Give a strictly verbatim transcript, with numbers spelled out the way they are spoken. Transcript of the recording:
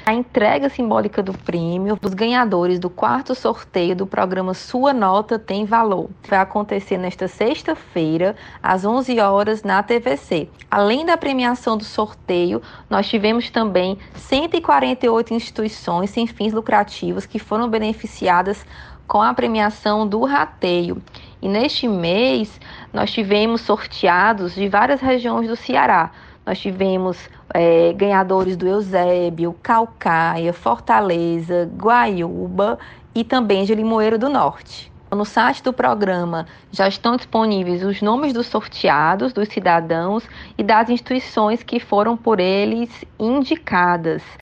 A entrega simbólica do prêmio dos ganhadores do quarto sorteio do programa Sua Nota Tem Valor. Vai acontecer nesta sexta-feira, às onze horas, na T V C. Além da premiação do sorteio, nós tivemos também cento e quarenta e oito instituições sem fins lucrativos que foram beneficiadas com a premiação do rateio. E neste mês, nós tivemos sorteados de várias regiões do Ceará. Nós tivemos é, ganhadores do Eusébio, Caucaia, Fortaleza, Guaiúba e também de Limoeiro do Norte. No site do programa já estão disponíveis os nomes dos sorteados, dos cidadãos e das instituições que foram por eles indicadas.